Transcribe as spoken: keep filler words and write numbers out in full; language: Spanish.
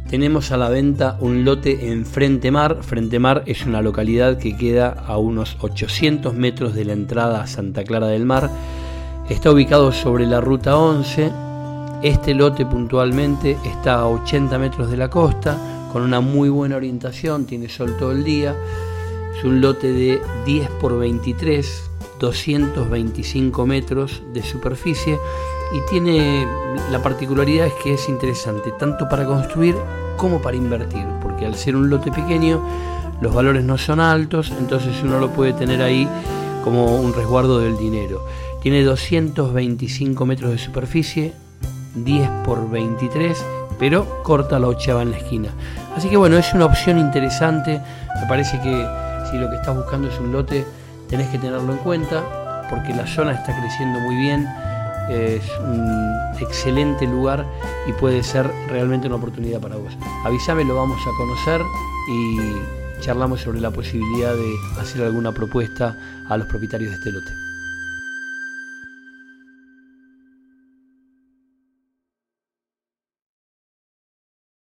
Tenemos a la venta un lote en Frente Mar. Frente Mar es una localidad que queda a unos ochocientos metros de la entrada a Santa Clara del Mar. Está ubicado sobre la ruta once. Este lote puntualmente está a ochenta metros de la costa, con una muy buena orientación, tiene sol todo el día. Es un lote de diez por veintitrés, doscientos veinticinco metros de superficie, y tiene la particularidad es que es interesante tanto para construir como para invertir, porque al ser un lote pequeño los valores no son altos, entonces uno lo puede tener ahí como un resguardo del dinero. Tiene doscientos veinticinco metros de superficie, diez por veintitrés, pero corta la ochava en la esquina. Así que bueno, es una opción interesante. Me parece que si lo que estás buscando es un lote, tenés que tenerlo en cuenta, porque la zona está creciendo muy bien, es un excelente lugar y puede ser realmente una oportunidad para vos. Avísame, lo vamos a conocer y charlamos sobre la posibilidad de hacer alguna propuesta a los propietarios de este lote.